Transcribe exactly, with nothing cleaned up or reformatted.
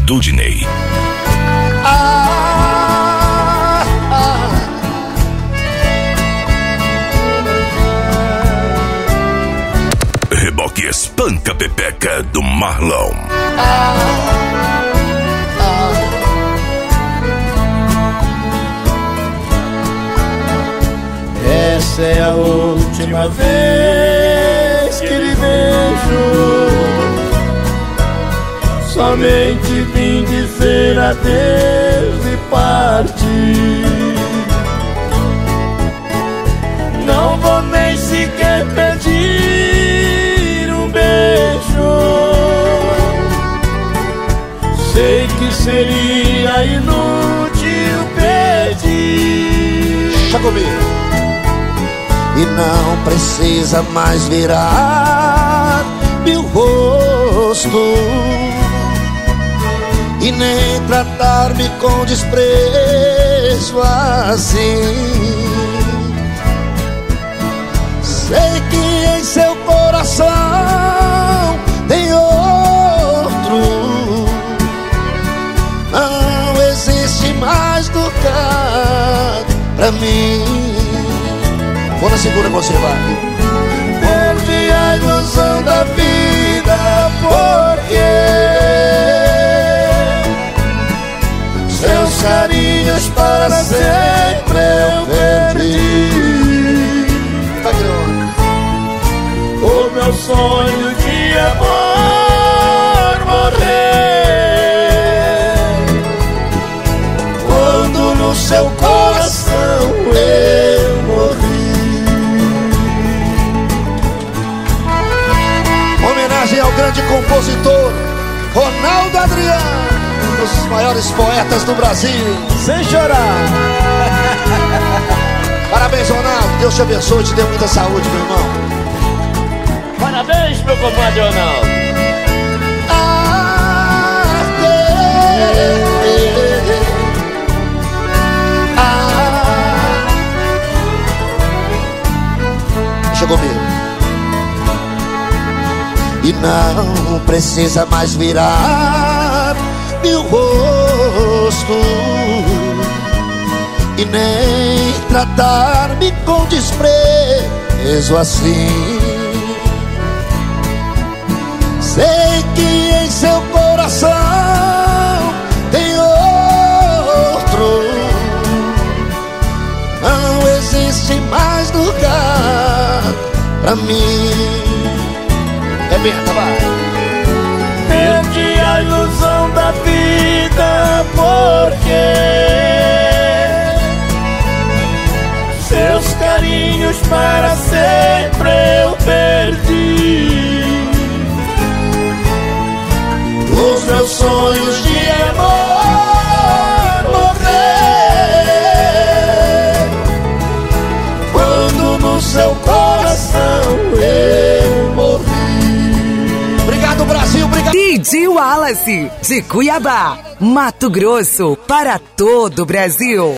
Dudney. Ah, ah. Reboque Espanca Pepeca do Marlon. Ah, ah. Essa é a última vez que lhe vejo. Somente vim dizer adeus e partir. Não vou nem sequer pedir um beijo. Sei que seria inútil pedir. Deixa comigo. E não precisa mais virar meu rosto e nem tratar-me com desprezo assim. Sei que em seu coração tem outro. Não existe mais lugar pra mim. Vou na segura com você, vai. Perdi a ilusão da vida porque seus carinhos para sempre eu perdi. Tá grande. O meu sonho de amor morrer quando no seu coração eu morri. Homenagem ao grande compositor Ronaldo Adriano, um dos maiores poetas do Brasil. Sem chorar. Parabéns, Ronaldo. Deus te abençoe e te dê muita saúde, meu irmão. Parabéns, meu compadre Ronaldo. Ah, é, é, ah. Deixa comigo. E não precisa mais virar meu rosto e nem tratar-me com desprezo assim. Sei que em seu coração tem outro. Não existe mais lugar pra mim. Rebenta, vai. Perdi a ilusão da vida porque seus carinhos para sempre eu perdi. Os meus sonhos de amor morrer quando no seu coração eu morri. Obrigado, Brasil, obrigado. D J Wallace, de Cuiabá, Mato Grosso, para todo o Brasil.